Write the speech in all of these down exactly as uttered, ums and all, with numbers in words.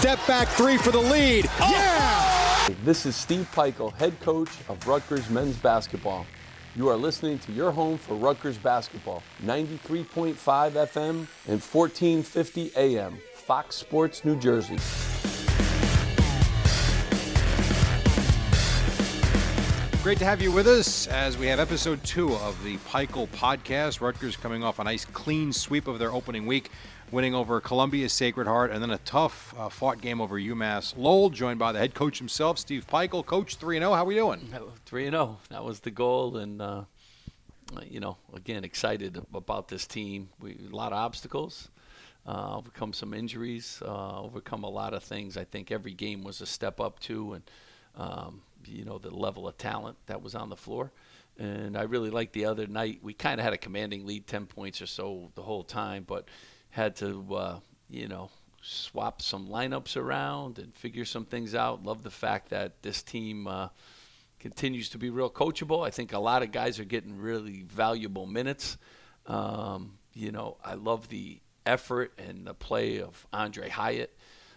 Step back three for the lead. Oh! Yeah! This is Steve Pikiell, head coach of Rutgers men's basketball. You are listening to your home for Rutgers basketball, ninety-three point five F M and fourteen fifty A M, Fox Sports New Jersey. Great to have you with us as we have episode two of the Pikiell podcast. Rutgers coming off a nice clean sweep of their opening week, winning over Columbia Sacred Heart, and then a tough uh, fought game over UMass Lowell, joined by the head coach himself, Steve Pikiell. Coach, three and oh, how are we doing? three and oh, that was the goal, and, uh, you know, again, excited about this team. We a lot of obstacles, uh, overcome some injuries, uh, overcome a lot of things. I think every game was a step up, too, and, um, you know, the level of talent that was on the floor. And I really liked the other night. We kind of had a commanding lead, ten points or so the whole time, but had to, uh, you know, swap some lineups around and figure some things out. Love the fact that this team uh, continues to be real coachable. I think a lot of guys are getting really valuable minutes. Um, you know, I love the effort and the play of Andre Hyatt.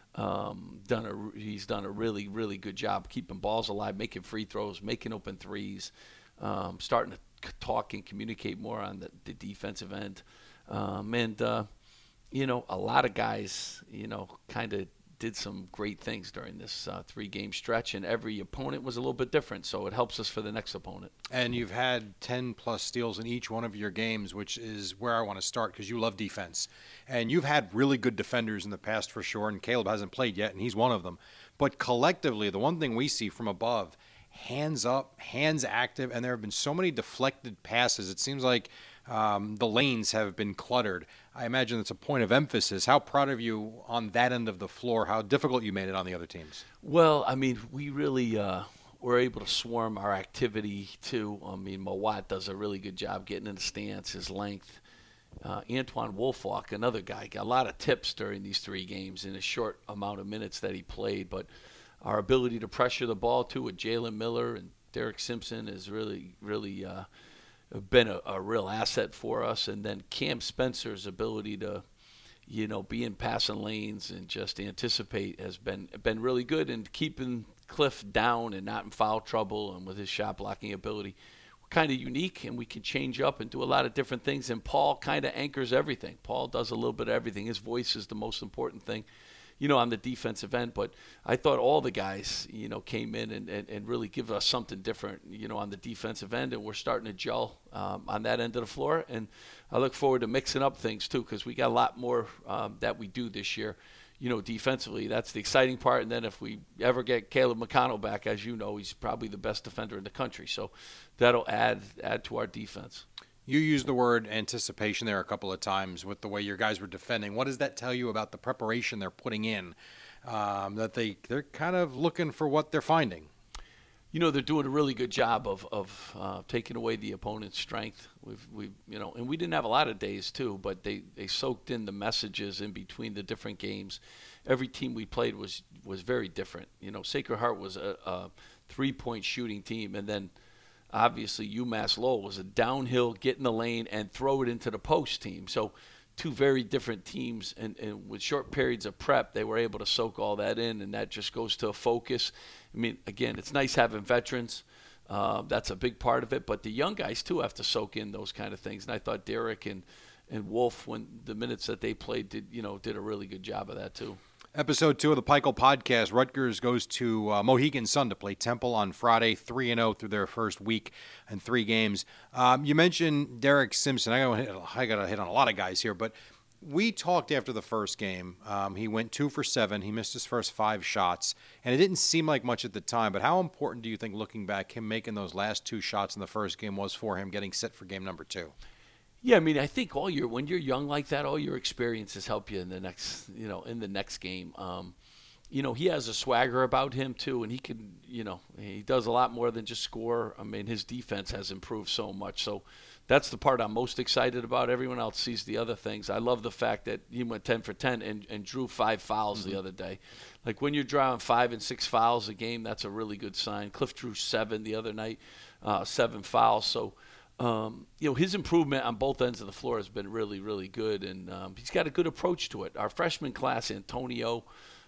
Um, done a, he's done a really, really good job keeping balls alive, making free throws, making open threes, um, starting to talk and communicate more on the, the defensive end. Um, and, uh, you know, a lot of guys, you know, kind of did some great things during this uh, three-game stretch, and every opponent was a little bit different, so it helps us for the next opponent. And you've had ten-plus steals in each one of your games, which is where I want to start because you love defense. And you've had really good defenders in the past for sure, and Caleb hasn't played yet, and he's one of them. But collectively, the one thing we see from above, hands up, hands active, and there have been so many deflected passes. It seems like um, the lanes have been cluttered. I imagine it's a point of emphasis. How proud of you on that end of the floor, how difficult you made it on the other teams? Well, I mean, we really uh, were able to swarm our activity, too. I mean, Mawat does a really good job getting in the stance, his length. Uh, Antoine Wolfalk, another guy, got a lot of tips during these three games in a short amount of minutes that he played. But our ability to pressure the ball, too, with Jalen Miller and Derek Simpson is really, really uh, – been a, a real asset for us. And then Cam Spencer's ability to, you know, be in passing lanes and just anticipate has been been really good, and keeping Cliff down and not in foul trouble, and with his shot blocking ability. We're kind of unique, and we can change up and do a lot of different things, and Paul kind of anchors everything. Paul does a little bit of everything. His voice is the most important thing, you know, on the defensive end. But I thought all the guys, you know, came in and, and, and really give us something different, you know, on the defensive end, and we're starting to gel um, on that end of the floor. And I look forward to mixing up things, too, because we got a lot more um, that we do this year, you know, defensively. That's the exciting part. And then if we ever get Caleb McConnell back, as you know, he's probably the best defender in the country. So that'll add add to our defense. You used the word anticipation there a couple of times with the way your guys were defending. What does that tell you about the preparation they're putting in, um, that they, they're kind of looking for what they're finding? You know, they're doing a really good job of, of uh, taking away the opponent's strength. We've, we, you know, and we didn't have a lot of days, too, but they, they soaked in the messages in between the different games. Every team we played was, was very different. You know, Sacred Heart was a, a three-point shooting team, and then obviously, UMass Lowell was a downhill, get in the lane, and throw it into the post team. So two very different teams, and, and with short periods of prep, they were able to soak all that in, and that just goes to a focus. I mean, again, it's nice having veterans. Uh, that's a big part of it. But the young guys, too, have to soak in those kind of things. And I thought Derek and, and Wolf, when the minutes that they played, did you know did a really good job of that, too. Episode two of the Pikiell podcast. Rutgers goes to uh, Mohegan Sun to play Temple on Friday, three and oh through their first week and three games. Um, you mentioned Derek Simpson. I got to I got to hit on a lot of guys here, but we talked after the first game. Um, he went two for seven. He missed his first five shots, and it didn't seem like much at the time. But how important do you think, looking back, him making those last two shots in the first game was for him getting set for game number two? Yeah, I mean, I think all your when you're young like that, all your experiences help you in the next, you know, in the next game. Um, you know, he has a swagger about him too, and he can, you know, he does a lot more than just score. I mean, his defense has improved so much. So that's the part I'm most excited about. Everyone else sees the other things. I love the fact that he went ten for ten and, and drew five fouls mm-hmm. the other day. Like when you're drawing five and six fouls a game, that's a really good sign. Cliff drew seven the other night, uh, seven fouls. So. Um, you know, his improvement on both ends of the floor has been really, really good, and um, he's got a good approach to it. Our freshman class, Antonio,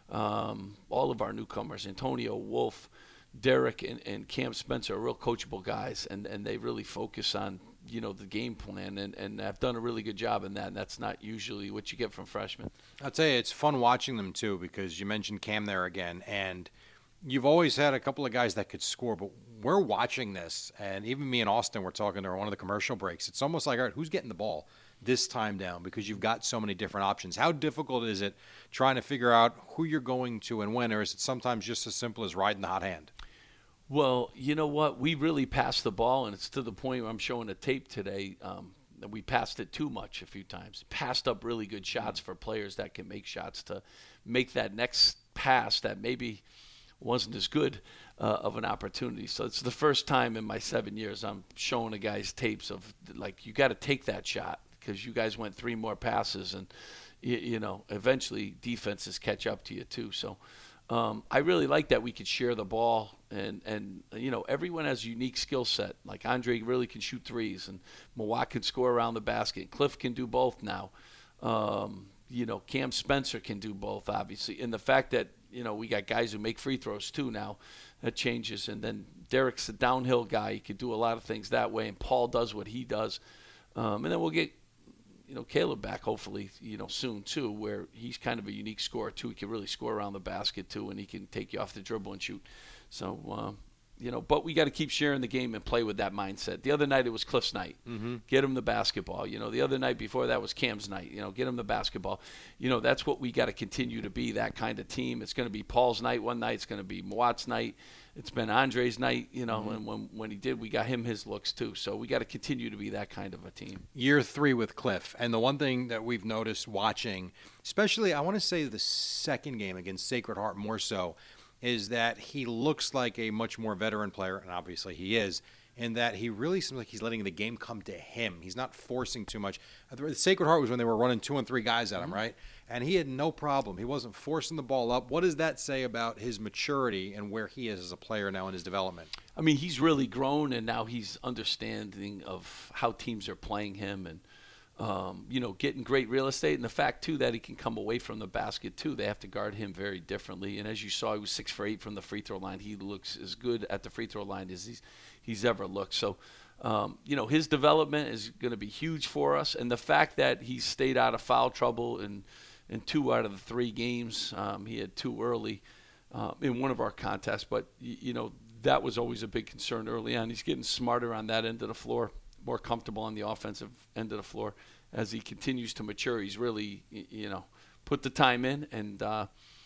Um, all of our newcomers, Antonio, Wolf, Derek, and, and Cam Spencer are real coachable guys, and, and they really focus on, you know, the game plan, and, and have done a really good job in that, and that's not usually what you get from freshmen. I'll tell you, it's fun watching them, too, because you mentioned Cam there again, and you've always had a couple of guys that could score, but we're watching this, and even me and Austin were talking during one of the commercial breaks. It's almost like, all right, who's getting the ball this time down? Because you've got so many different options. How difficult is it trying to figure out who you're going to and when, or is it sometimes just as simple as riding the hot hand? Well, you know what? We really passed the ball, and it's to the point where I'm showing a tape today um, that we passed it too much a few times. Passed up really good shots for players that can make shots to make that next pass that maybe wasn't as good uh, of an opportunity. So it's the first time in my seven years I'm showing the guys tapes of, like, you got to take that shot because you guys went three more passes, and, you, you know, eventually defenses catch up to you too. So Um, I really like that we could share the ball, and, and you know, everyone has a unique skill set. Like Andre really can shoot threes, and Mawot can score around the basket. Cliff can do both now. Um, you know, Cam Spencer can do both, obviously. And the fact that, you know, we got guys who make free throws too now, that changes. And then Derek's a downhill guy. He could do a lot of things that way, and Paul does what he does. Um, and then we'll get, you know, Caleb back hopefully, you know, soon too, where he's kind of a unique scorer too. He can really score around the basket too, and he can take you off the dribble and shoot. So, um, you know, but we got to keep sharing the game and play with that mindset. The other night it was Cliff's night. Mm-hmm. Get him the basketball. You know, the other night before that was Cam's night. You know, get him the basketball. You know, that's what we got to continue to be, that kind of team. It's going to be Paul's night one night. It's going to be Mawot's night. It's been Andre's night, you know, mm-hmm. and when when he did, we got him his looks too. So we got to continue to be that kind of a team. Year three with Cliff. And the one thing that we've noticed watching, especially I want to say the second game against Sacred Heart more so, is that he looks like a much more veteran player, and obviously he is, in that he really seems like he's letting the game come to him. He's not forcing too much. The Sacred Heart was when they were running two and three guys at him, mm-hmm. right? And he had no problem. He wasn't forcing the ball up. What does that say about his maturity and where he is as a player now in his development? I mean, he's really grown, and now he's understanding of how teams are playing him, and um, you know, getting great real estate, and the fact too that he can come away from the basket too. They have to guard him very differently. And as you saw, he was six for eight from the free throw line. He looks as good at the free throw line as he's he's ever looked. So, um, you know, his development is going to be huge for us, and the fact that he stayed out of foul trouble in in two out of the three games, um, he had two early uh, in one of our contests, but y- you know that was always a big concern early on. He's getting smarter on that end of the floor, more comfortable on the offensive end of the floor as he continues to mature. He's really, you know, put the time in, and uh,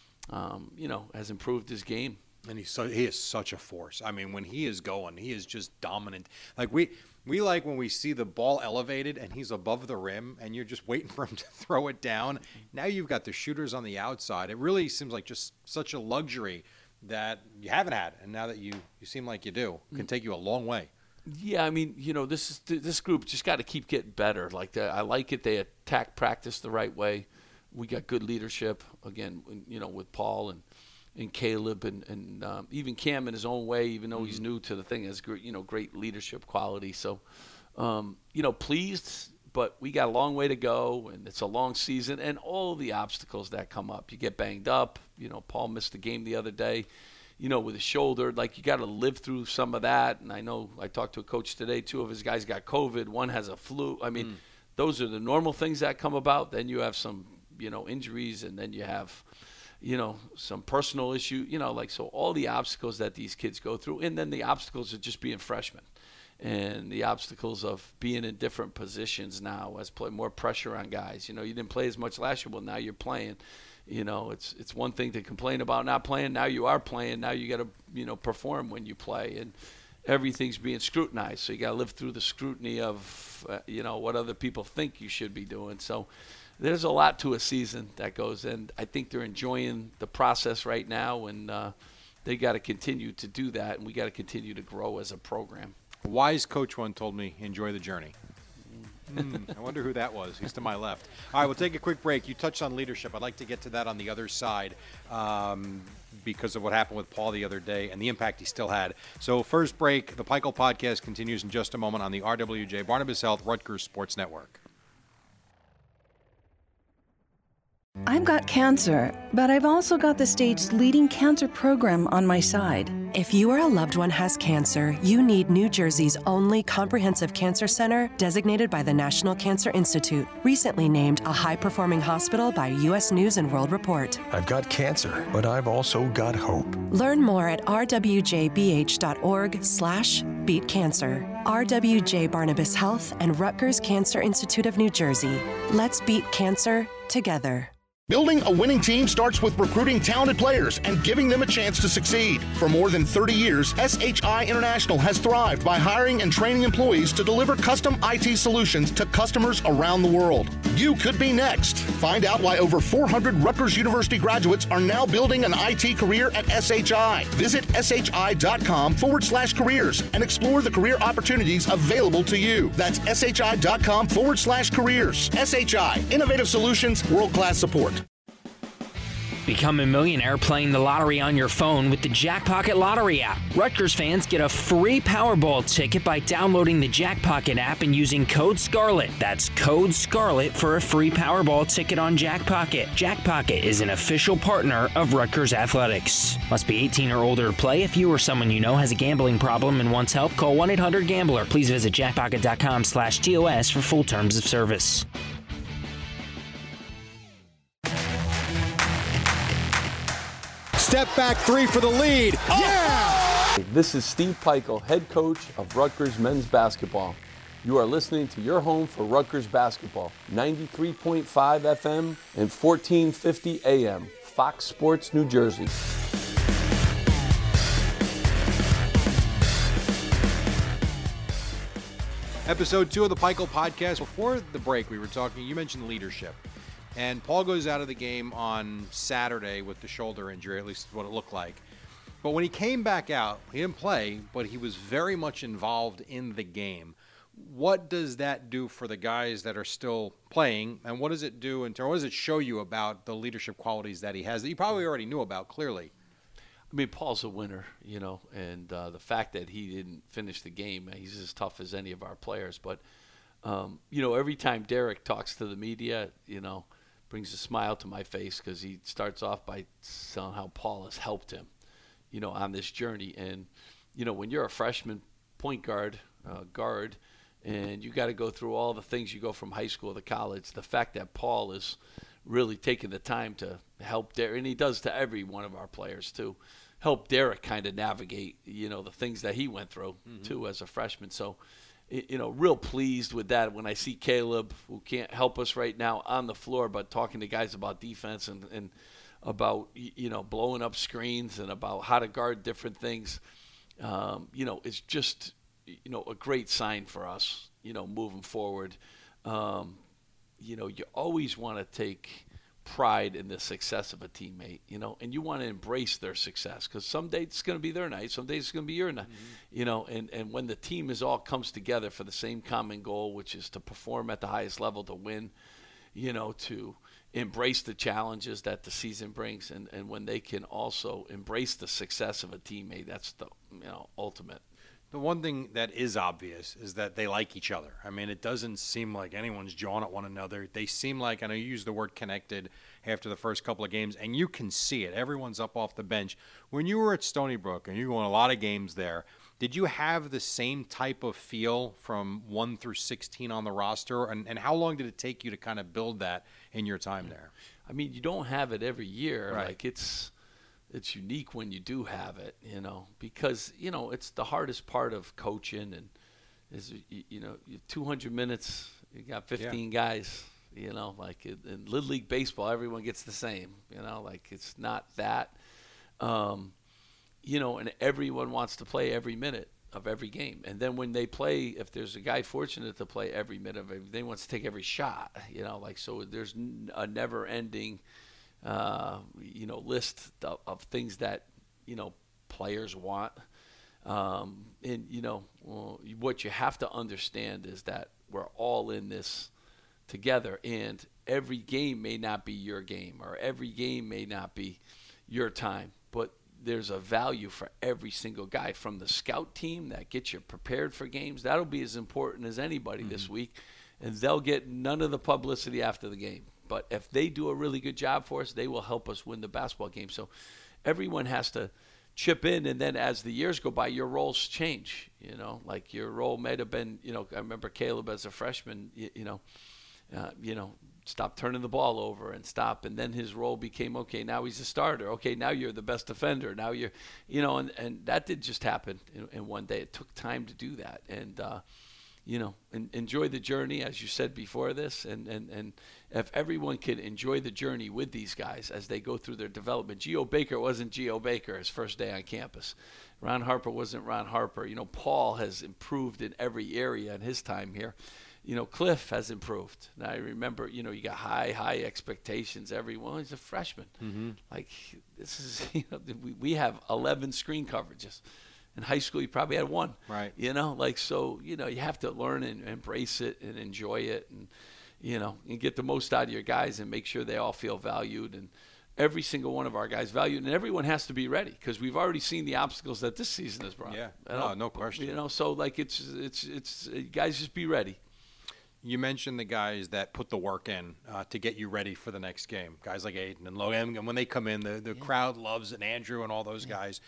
um, you know, has improved his game. And he's so, he is such a force. I mean, when he is going, he is just dominant. Like we we like when we see the ball elevated and he's above the rim and you're just waiting for him to throw it down. Now you've got the shooters on the outside. It really seems like just such a luxury that you haven't had, and now that you, you seem like you do, can take you a long way. Yeah, I mean, you know, this is this group just got to keep getting better. Like the, I like it. They attack practice the right way. We got good leadership again. You know, with Paul and. and Caleb and, and um, even Cam in his own way, even though mm-hmm. he's new to the thing, has great, you know, great leadership quality. So, um, you know, pleased, but we got a long way to go, and it's a long season, and all the obstacles that come up. You get banged up. You know, Paul missed the game the other day, you know, with his shoulder. Like, you got to live through some of that. And I know I talked to a coach today. Two of his guys got COVID. One has a flu. I mean, mm. those are the normal things that come about. Then you have some, you know, injuries, and then you have – you know, some personal issue, you know, like, so all the obstacles that these kids go through, and then the obstacles of just being freshmen, and the obstacles of being in different positions now as play more pressure on guys. You know, you didn't play as much last year, well, now you're playing. You know, it's it's one thing to complain about not playing. Now you are playing. Now you got to, you know, perform when you play, and everything's being scrutinized. So you got to live through the scrutiny of, uh, you know, what other people think you should be doing. So there's a lot to a season that goes in. I think they're enjoying the process right now, and uh, they got to continue to do that, and we got to continue to grow as a program. A wise coach one told me, enjoy the journey. mm, I wonder who that was. He's to my left. All right, we'll take a quick break. You touched on leadership. I'd like to get to that on the other side um, because of what happened with Paul the other day and the impact he still had. So first break, the Pikel Podcast continues in just a moment on the R W J Barnabas Health Rutgers Sports Network. I've got cancer, but I've also got the state's leading cancer program on my side. If you or a loved one has cancer, you need New Jersey's only comprehensive cancer center designated by the National Cancer Institute, recently named a high-performing hospital by U S News and World Report. I've got cancer, but I've also got hope. Learn more at r w j b h dot org slash beat cancer. R W J Barnabas Health and Rutgers Cancer Institute of New Jersey. Let's beat cancer together. Building a winning team starts with recruiting talented players and giving them a chance to succeed. For more than thirty years, S H I International has thrived by hiring and training employees to deliver custom I T solutions to customers around the world. You could be next. Find out why over four hundred Rutgers University graduates are now building an I T career at S H I. Visit shi.com forward slash careers and explore the career opportunities available to you. That's shi.com forward slash careers. S H I, innovative solutions, world-class support. Become a millionaire playing the lottery on your phone with the Jackpocket Lottery app. Rutgers fans get a free Powerball ticket by downloading the Jackpocket app and using code SCARLET. That's code SCARLET for a free Powerball ticket on Jackpocket. Jackpocket is an official partner of Rutgers Athletics. Must be eighteen or older to play. If you or someone you know has a gambling problem and wants help, call one eight hundred gambler. Please visit jackpocket.com slash TOS for full terms of service. Step back three for the lead. Yeah! This is Steve Peichel, head coach of Rutgers men's basketball. You are listening to your home for Rutgers basketball, ninety-three point five F M and fourteen fifty A M, Fox Sports New Jersey. Episode two of the Peichel Podcast. Before the break, we were talking, you mentioned leadership. And Paul goes out of the game on Saturday with the shoulder injury, at least what it looked like. But when he came back out, he didn't play, but he was very much involved in the game. What does that do for the guys that are still playing, and what does it do in terms, what does it show you about the leadership qualities that he has that you probably already knew about clearly? I mean, Paul's a winner, you know, and uh, the fact that he didn't finish the game, he's as tough as any of our players. But, um, you know, every time Derek talks to the media, you know, brings a smile to my face because he starts off by saying how Paul has helped him, you know, on this journey. And, you know, when you're a freshman point guard, uh, guard, and you got to go through all the things you go from high school to college, the fact that Paul is really taking the time to help Derek, and he does to every one of our players too, help Derek kind of navigate, you know, the things that he went through mm-hmm. too as a freshman. So, you know, real pleased with that when I see Caleb, who can't help us right now on the floor, but talking to guys about defense and, and about, you know, blowing up screens and about how to guard different things. Um, you know, it's just, you know, a great sign for us, you know, moving forward. Um, you know, you always want to take pride in the success of a teammate, you know, and you want to embrace their success because some days it's going to be their night, some days it's going to be your night, mm-hmm. you know, and, and when the team is all comes together for the same common goal, which is to perform at the highest level, to win, you know, to embrace the challenges that the season brings, and, and when they can also embrace the success of a teammate, that's the, you know, ultimate. The one thing that is obvious is that they like each other. I mean, it doesn't seem like anyone's jawing at one another. They seem like, and I use the word connected after the first couple of games, and you can see it. Everyone's up off the bench. When you were at Stony Brook and you won a lot of games there, did you have the same type of feel from one through sixteen on the roster? And, and how long did it take you to kind of build that in your time there? I mean, you don't have it every year. Right. Like it's... It's unique when you do have it, you know, because, you know, it's the hardest part of coaching and is, you know, two hundred minutes, you got fifteen yeah. guys, you know, like in, in Little League Baseball, everyone gets the same, you know, like it's not that, um, you know, and everyone wants to play every minute of every game. And then when they play, if there's a guy fortunate to play every minute of every, they want to take every shot, you know, like, so there's a never ending Uh, you know, list of, of things that, you know, players want. Um, and, you know, well, what you have to understand is that we're all in this together, and every game may not be your game, or every game may not be your time, but there's a value for every single guy from the scout team that gets you prepared for games. That'll be as important as anybody mm-hmm. this week, and they'll get none of the publicity after the game. But if they do a really good job for us, they will help us win the basketball game. So everyone has to chip in, and then as the years go by, your roles change. You know, like your role might have been, you know, I remember Caleb as a freshman, you, you know, uh, you know, stop turning the ball over and stop. And then his role became, okay, now he's a starter. Okay, now you're the best defender. Now you're, you know, and, and that did just happen in, in one day. It took time to do that. And, uh, you know, en- enjoy the journey, as you said before this. And, and, and if everyone could enjoy the journey with these guys as they go through their development. Geo Baker wasn't Geo Baker his first day on campus. Ron Harper wasn't Ron Harper. You know, Paul has improved in every area in his time here. You know, Cliff has improved. Now, I remember, you know, you got high, high expectations. Everyone, he's a freshman. Mm-hmm. Like, this is, you know, we, we have eleven screen coverages. In high school, you probably had one. Right. You know, like, so, you know, you have to learn and embrace it and enjoy it and, you know, and get the most out of your guys and make sure they all feel valued. And every single one of our guys valued. And everyone has to be ready because we've already seen the obstacles that this season has brought. Yeah, you no, know? no question. You know, so, like, it's, it's, it's, guys, just be ready. You mentioned the guys that put the work in uh, to get you ready for the next game. Guys like Aiden and Logan, and when they come in, the, the yeah. crowd loves it, and Andrew and all those yeah. guys.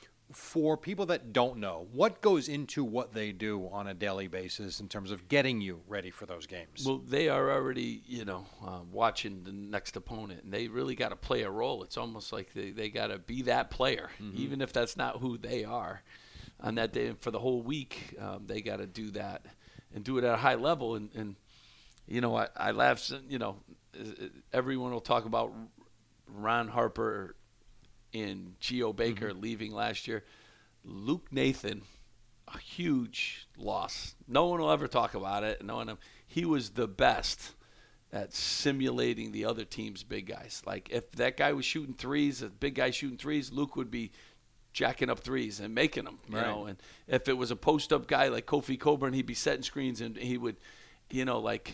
For people that don't know, what goes into what they do on a daily basis in terms of getting you ready for those games? Well, they are already, you know, uh, watching the next opponent, and they really got to play a role. It's almost like they, they got to be that player, mm-hmm. even if that's not who they are on that day. And for the whole week, um, they got to do that. And do it at a high level. And, and you know, I, I laugh, you know, everyone will talk about Ron Harper and Geo Baker mm-hmm. leaving last year. Luke Nathan, a huge loss. No one will ever talk about it. No one, he was the best at simulating the other team's big guys. Like, if that guy was shooting threes, a big guy shooting threes, Luke would be jacking up threes and making them, you right. know. And if it was a post-up guy like Kofi Coburn, he'd be setting screens and he would, you know, like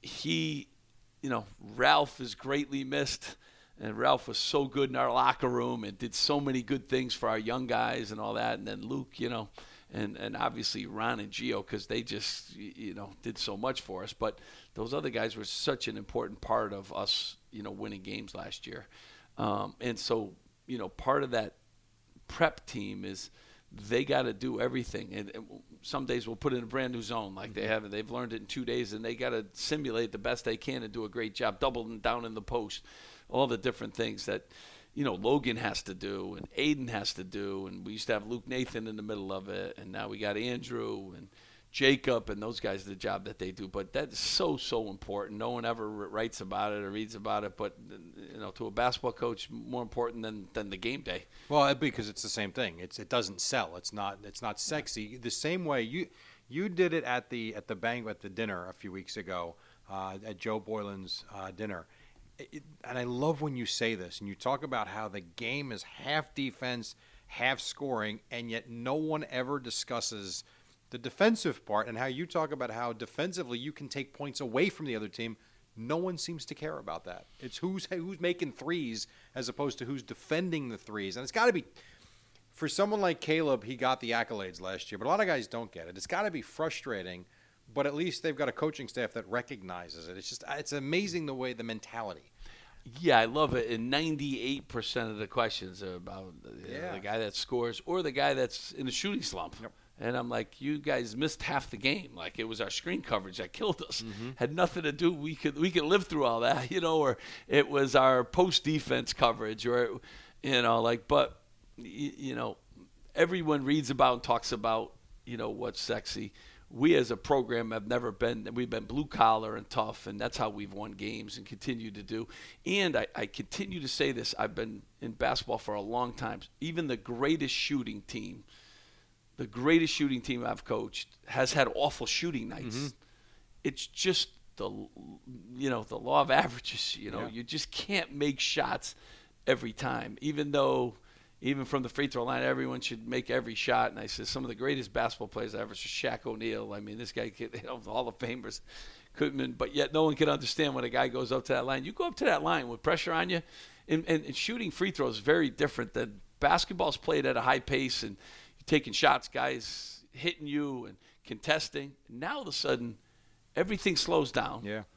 he, you know, Ralph is greatly missed. And Ralph was so good in our locker room and did so many good things for our young guys and all that. And then Luke, you know, and, and obviously Ron and Gio, because they just, you know, did so much for us. But those other guys were such an important part of us, you know, winning games last year. Um, and so, you know, part of that prep team is they got to do everything, and, and some days we'll put in a brand new zone like mm-hmm. they have. They've learned it in two days, and they got to simulate the best they can and do a great job, doubling down in the post, all the different things that, you know, Logan has to do and Aiden has to do, and we used to have Luke Nathan in the middle of it, and now we got Andrew and Jacob and those guys, the job that they do. But that's so, so important. No one ever writes about it or reads about it, but, you know, to a basketball coach, more important than, than the game day. Well, because it's the same thing. It's it doesn't sell. It's not it's not sexy. The same way you you did it at the at the banquet, at the dinner a few weeks ago, uh, at Joe Boylan's uh, dinner. It, and I love when you say this and you talk about how the game is half defense, half scoring, and yet no one ever discusses the defensive part, and how you talk about how defensively you can take points away from the other team. No one seems to care about that. It's who's who's making threes as opposed to who's defending the threes. And it's got to be, for someone like Caleb, he got the accolades last year, but a lot of guys don't get it. It's got to be frustrating, but at least they've got a coaching staff that recognizes it. It's just, it's amazing the way, the mentality. Yeah, I love it. And ninety-eight percent of the questions are about yeah. know, the guy that scores or the guy that's in a shooting slump. Yep. And I'm like, you guys missed half the game. Like, it was our screen coverage that killed us. Mm-hmm. Had nothing to do. We could we could live through all that, you know. Or it was our post defense coverage, or you know, like. But you, you know, everyone reads about and talks about, you know, what's sexy. We as a program have never been. We've been blue collar and tough, and that's how we've won games and continue to do. And I, I continue to say this. I've been in basketball for a long time. Even the greatest shooting team. The greatest shooting team I've coached has had awful shooting nights. Mm-hmm. It's just the, you know, the law of averages. You know, yeah. you just can't make shots every time. Even though, even from the free throw line, everyone should make every shot. And I said some of the greatest basketball players I ever saw, Shaq O'Neal. I mean, this guy, you know, the Hall of Famers, couldn't. But yet, no one can understand when a guy goes up to that line. You go up to that line with pressure on you, and, and, and shooting free throws is very different than basketball's played at a high pace and taking shots, guys hitting you and contesting. Now all of a sudden, everything slows down. Yeah.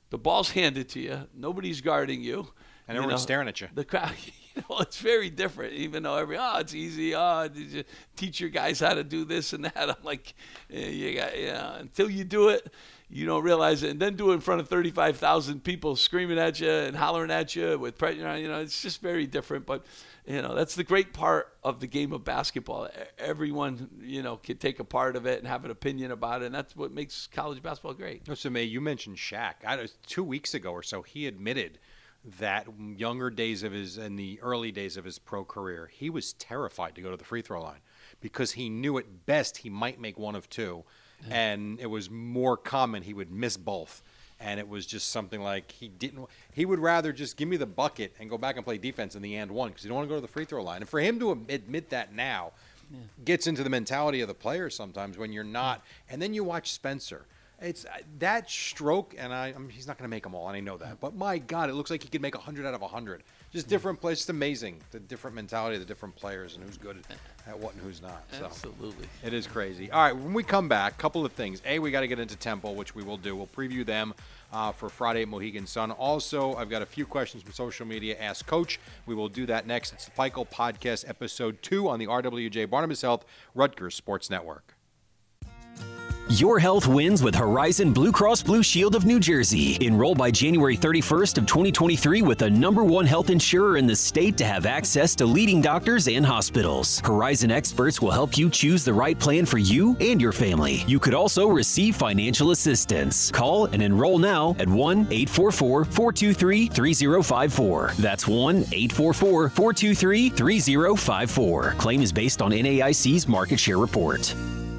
the ball's handed to you. Nobody's guarding you. And everyone's you know, staring at you. The crowd, you know, it's very different. Even though every, oh, it's easy. Oh, did you teach your guys how to do this and that? I'm like, yeah, you got, yeah. Until you do it, you don't realize it. And then do it in front of thirty-five thousand people screaming at you and hollering at you with pressure. You know, it's just very different. But you know, that's the great part of the game of basketball. Everyone, you know, can take a part of it and have an opinion about it, and that's what makes college basketball great. So, May, you mentioned Shaq. I, two weeks ago or so, he admitted that younger days of his, in the early days of his pro career, he was terrified to go to the free throw line because he knew at best he might make one of two, yeah. and it was more common he would miss both. And it was just something like he didn't – he would rather just give me the bucket and go back and play defense in the and one because he don't want to go to the free throw line. And for him to admit that now yeah. gets into the mentality of the players sometimes when you're not. And then you watch Spencer. It's that stroke, and I, I mean, he's not going to make them all, and I know that. But, my God, it looks like he could make one hundred out of one hundred. Just different plays. It's amazing, the different mentality of the different players and who's good at what and who's not. So absolutely. It is crazy. All right, when we come back, a couple of things. A, we got to get into Temple, which we will do. We'll preview them uh, for Friday at Mohegan Sun. Also, I've got a few questions from social media. Ask Coach. We will do that next. It's the Pikel Podcast, Episode two on the R W J Barnabas Health Rutgers Sports Network. Your health wins with Horizon Blue Cross Blue Shield of New Jersey. Enroll by January thirty-first of twenty twenty-three with the number one health insurer in the state to have access to leading doctors and hospitals. Horizon experts will help you choose the right plan for you and your family. You could also receive financial assistance. Call and enroll now at one eight four four, four two three, three zero five four. That's one eight four four, four two three, three zero five four. Claim is based on N A I C's market share report.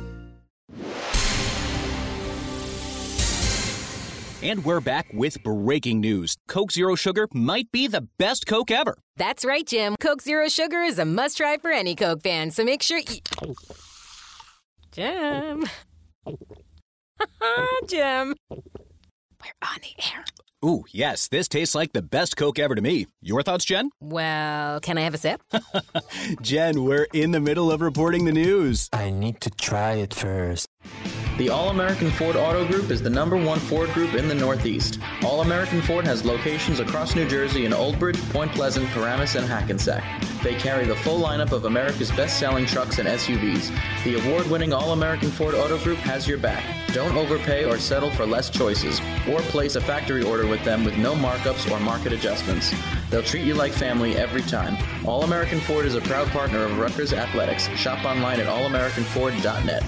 And we're back with breaking news. Coke Zero Sugar might be the best Coke ever. That's right, Jim. Coke Zero Sugar is a must-try for any Coke fan, so make sure you... Jim. Jim. We're on the air. Ooh, yes, this tastes like the best Coke ever to me. Your thoughts, Jen? Well, can I have a sip? Jen, we're in the middle of reporting the news. I need to try it first. The All-American Ford Auto Group is the number one Ford group in the Northeast. All-American Ford has locations across New Jersey in Old Bridge, Point Pleasant, Paramus, and Hackensack. They carry the full lineup of America's best-selling trucks and S U Vs. The award-winning All-American Ford Auto Group has your back. Don't overpay or settle for less choices, or place a factory order with them with no markups or market adjustments. They'll treat you like family every time. All-American Ford is a proud partner of Rutgers Athletics. Shop online at all american ford dot net.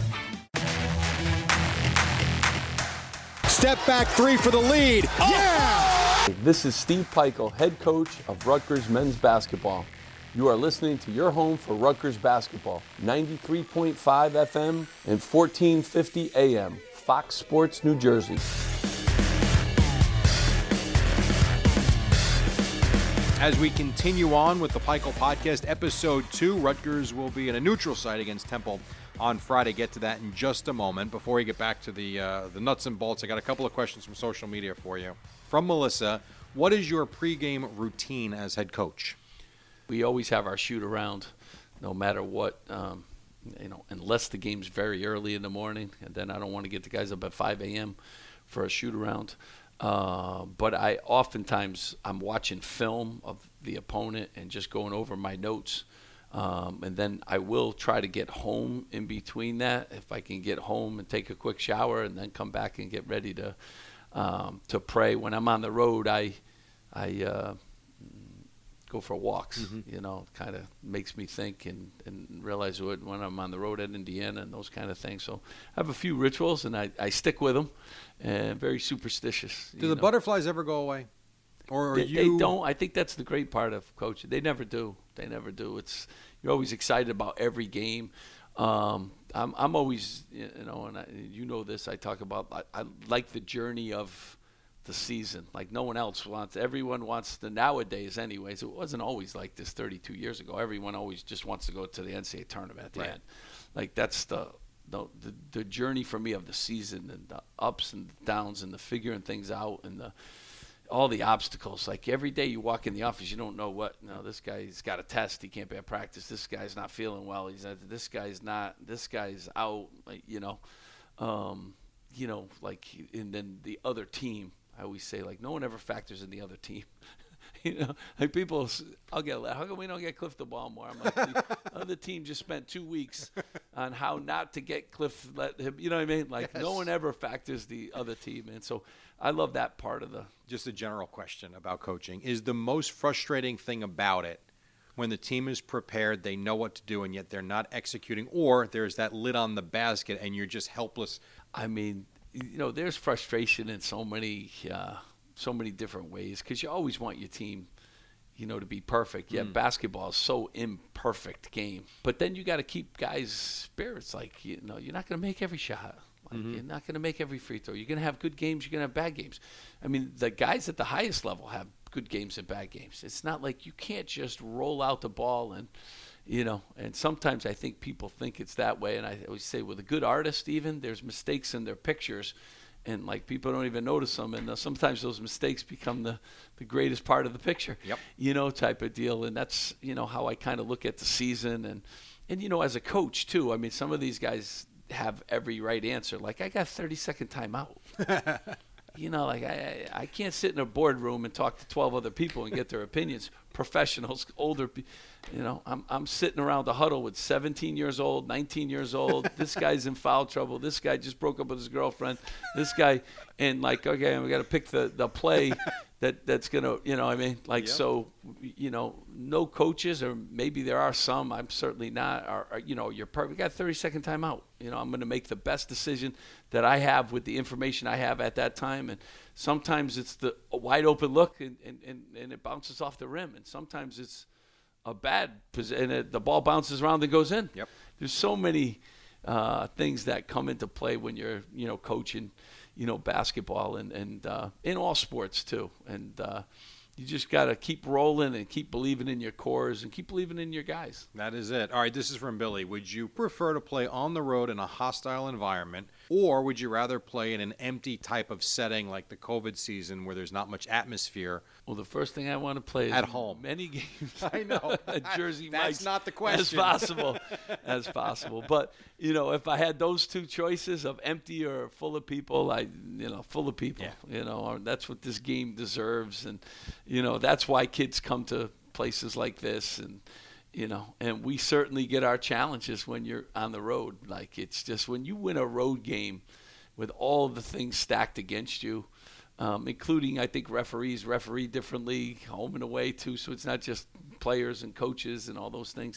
Step back three for the lead. Oh! Yeah! This is Steve Pikel, head coach of Rutgers men's basketball. You are listening to your home for Rutgers basketball, ninety-three point five F M and fourteen fifty A M, Fox Sports New Jersey. As we continue on with the Pikel Podcast, Episode two, Rutgers will be in a neutral site against Temple on Friday. Get to that in just a moment. Before we get back to the uh, the nuts and bolts, I got a couple of questions from social media for you. From Melissa, what is your pregame routine as head coach? We always have our shoot around, no matter what, um, you know, unless the game's very early in the morning, and then I don't want to get the guys up at five A M for a shoot around. Uh, but I oftentimes I'm watching film of the opponent and just going over my notes. Um, and then I will try to get home in between that, if I can get home and take a quick shower and then come back and get ready to um, to pray. When I'm on the road, I I uh, go for walks. Mm-hmm. You know, kind of makes me think and, and realize what, when I'm on the road at Indiana and those kind of things. So I have a few rituals, and I, I stick with them, and very superstitious. Do the know. butterflies ever go away? Or are they, you... they don't. I think that's the great part of coaching. They never do. They never do. It's you're always excited about every game. Um, I'm I'm always you know, and I, you know this. I talk about. I, I like the journey of the season. Like no one else wants. Everyone wants to nowadays. Anyways, it wasn't always like this thirty-two years ago. Everyone always just wants to go to the N C double A tournament at the right. end. Like that's the. The, the the journey for me of the season and the ups and downs and the figuring things out and the all the obstacles. Like every day you walk in the office, you don't know what. No, this guy's got a test. He can't be at practice. This guy's not feeling well. He's at, this guy's not. This guy's out. Like, you know, um, you know, like and then the other team I always say, like, no one ever factors in the other team. You know, like people, I'll get, how come we don't get Cliff the ball more? I'm like, the other team just spent two weeks on how not to get Cliff, let him, you know what I mean? Like, yes. No one ever factors the other team in. So I love that part of the. Just a general question about coaching. Is the most frustrating thing about it when the team is prepared, they know what to do, and yet they're not executing, or there's that lid on the basket and you're just helpless? I mean, you know, there's frustration in so many uh, so many different ways because you always want your team, you know, to be perfect. Yeah, mm. basketball is so imperfect game. But then you got to keep guys' spirits. Like, you know, you're not going to make every shot. Like, mm-hmm. You're not going to make every free throw. You're going to have good games. You're going to have bad games. I mean, the guys at the highest level have good games and bad games. It's not like you can't just roll out the ball and, you know, and sometimes I think people think it's that way. And I always say with a good artist even, there's mistakes in their pictures. And, like, people don't even notice them. And uh, sometimes those mistakes become the, the greatest part of the picture, yep. you know, type of deal. And that's, you know, how I kind of look at the season. And, and, you know, as a coach, too, I mean, some of these guys have every right answer. Like, I got thirty-second timeout. You know, like, I, I can't sit in a boardroom and talk to twelve other people and get their opinions. Professionals, older people. You know, I'm I'm sitting around the huddle with seventeen years old, nineteen years old. This guy's in foul trouble. This guy just broke up with his girlfriend. This guy, and like, okay, we got to pick the, the play that that's going to, you know, I mean, like, yep. So, you know, no coaches, or maybe there are some, I'm certainly not, are, are you know, you're perfect. We got thirty-second timeout. You know, I'm going to make the best decision that I have with the information I have at that time. And sometimes it's the a wide open look and, and, and, and it bounces off the rim. And sometimes it's a bad position, and it, the ball bounces around and goes in. Yep. There's so many uh, things that come into play when you're, you know, coaching, you know, basketball and, and uh, in all sports too. And uh, you just got to keep rolling and keep believing in your cores and keep believing in your guys. That is it. All right, this is from Billy. Would you prefer to play on the road in a hostile environment, or would you rather play in an empty type of setting like the COVID season where there's not much atmosphere? Well, the first thing I want to play is at home. Many games. I know. At Jersey That's Mike's not the question. As possible. As possible. But, you know, if I had those two choices of empty or full of people, I, you know, full of people. Yeah. You know, that's what this game deserves. And, you know, that's why kids come to places like this. And, you know, and we certainly get our challenges when you're on the road. Like, it's just when you win a road game with all of the things stacked against you, Um, including, I think, referees referee differently, home and away, too. So it's not just players and coaches and all those things.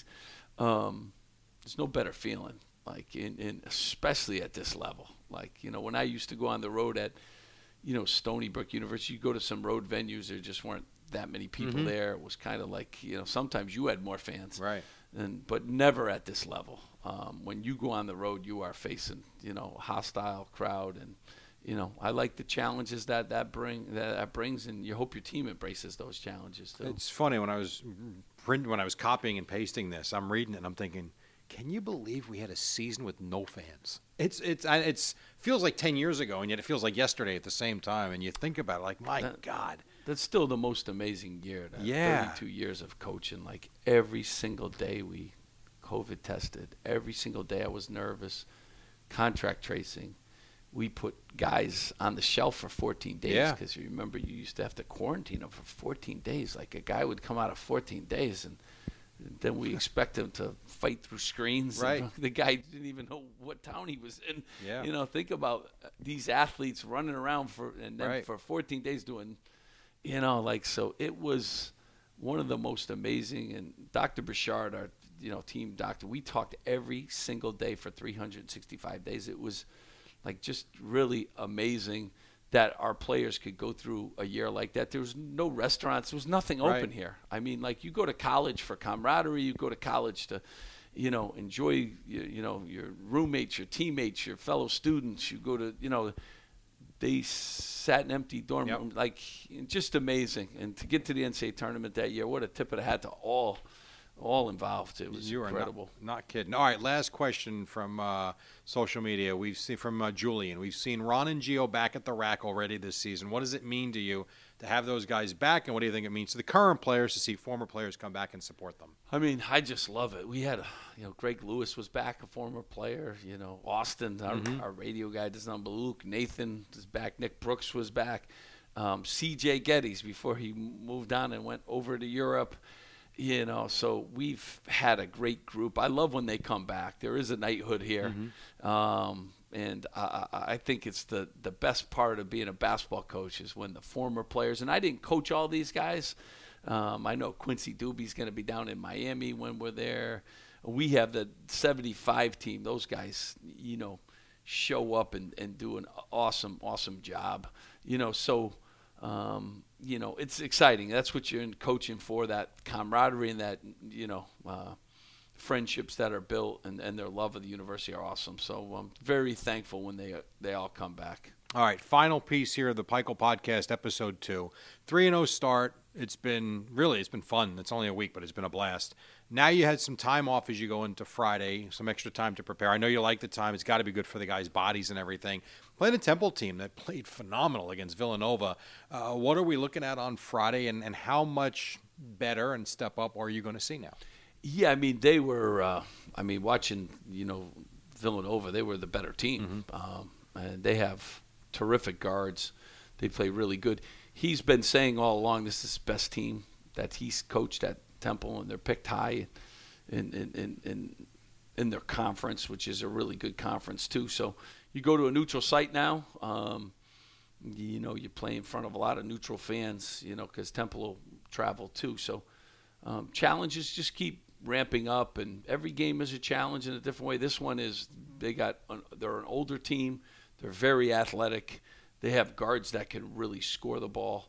Um, there's no better feeling, like, in, in especially at this level. Like, you know, when I used to go on the road at, you know, Stony Brook University, you go to some road venues, there just weren't that many people mm-hmm. there. It was kind of like, you know, sometimes you had more fans. Right. And, but never at this level. Um, when you go on the road, you are facing, you know, a hostile crowd. And, you know, I like the challenges that that bring that, that brings, and you hope your team embraces those challenges too. It's funny when I was print when I was copying and pasting this, I'm reading it and I'm thinking, can you believe we had a season with no fans? It's it's it's feels like ten years ago, and yet it feels like yesterday at the same time. And you think about it, like, my that, God, that's still the most amazing year. That yeah, thirty-two years of coaching. Like, every single day we COVID tested. Every single day I was nervous. Contract tracing. We put guys on the shelf for fourteen days because yeah. you remember you used to have to quarantine them for fourteen days. Like, a guy would come out of fourteen days, and then we expect him to fight through screens. Right. And the guy didn't even know what town he was in. Yeah. You know, think about these athletes running around for and then right. for fourteen days doing, you know, like, so it was one of the most amazing. And Doctor Bouchard, our, you know, team doctor, we talked every single day for three hundred sixty-five days. It was like just really amazing that our players could go through a year like that. There was no restaurants. There was nothing open right. here. I mean, like, you go to college for camaraderie. You go to college to, you know, enjoy, you, you know, your roommates, your teammates, your fellow students. You go to, you know, they sat in empty dorm yep. rooms. Like, just amazing. And to get to the N C A A tournament that year, what a tip of the hat to all all involved. It was you incredible. Not, not kidding. All right, last question from uh, social media. We've seen from uh, Julian. We've seen Ron and Gio back at the rack already this season. What does it mean to you to have those guys back, and what do you think it means to the current players to see former players come back and support them? I mean, I just love it. We had, a, you know, Greg Lewis was back, a former player. You know, Austin, our, mm-hmm. our radio guy, does not Luke. Nathan is back. Nick Brooks was back. Um, C J Geddes before he moved on and went over to Europe. You know, so we've had a great group. I love when they come back. There is a knighthood here. Mm-hmm. Um, and I, I think it's the, the best part of being a basketball coach is when the former players, and I didn't coach all these guys. Um, I know Quincy Doobie's going to be down in Miami when we're there. We have the seventy-five team. Those guys, you know, show up and, and do an awesome, awesome job. You know, so – Um, you know, it's exciting. That's what you're in coaching for, that camaraderie and that, you know, uh, friendships that are built and, and their love of the university are awesome. So I'm very thankful when they they all come back. All right, final piece here of the Pikel Podcast, episode two. three and oh start. It's been, really, it's been fun. It's only a week, but it's been a blast. Now you had some time off as you go into Friday, some extra time to prepare. I know you like the time. It's got to be good for the guys' bodies and everything. Playing a Temple team that played phenomenal against Villanova. Uh, what are we looking at on Friday, and, and how much better and step up are you going to see now? Yeah, I mean, they were, uh, I mean, watching, you know, Villanova, they were the better team. Mm-hmm. Um, and they have terrific guards. They play really good. He's been saying all along this is his best team that he's coached at Temple, and they're picked high in in, in, in in their conference, which is a really good conference too. So you go to a neutral site now, um, you know, you play in front of a lot of neutral fans, you know, because Temple will travel too. So um, challenges just keep ramping up, and every game is a challenge in a different way. This one is they got they're an older team. They're very athletic. They have guards that can really score the ball.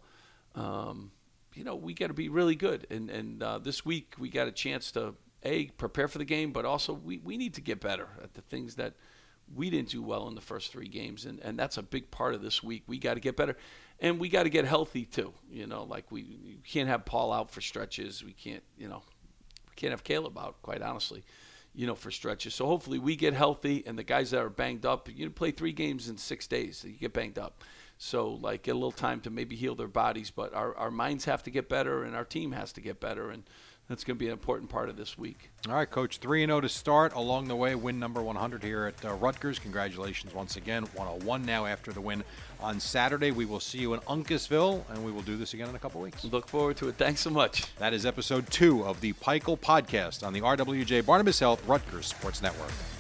Um, you know, we got to be really good. And, and uh, this week we got a chance to, A, prepare for the game, but also we, we need to get better at the things that we didn't do well in the first three games. And, and that's a big part of this week. We got to get better. And we got to get healthy, too. You know, like we, we can't have Paul out for stretches. We can't, you know, we can't have Caleb out, quite honestly, you know, for stretches. So hopefully we get healthy, and the guys that are banged up, you play three games in six days, so you get banged up. So, like, get a little time to maybe heal their bodies. But our, our minds have to get better, and our team has to get better, and that's going to be an important part of this week. All right, Coach, three and oh to start. Along the way, win number one hundred here at uh, Rutgers. Congratulations once again. one oh one now after the win on Saturday. We will see you in Uncasville, and we will do this again in a couple weeks. Look forward to it. Thanks so much. That is episode two of the Pikel Podcast on the R W J Barnabas Health Rutgers Sports Network.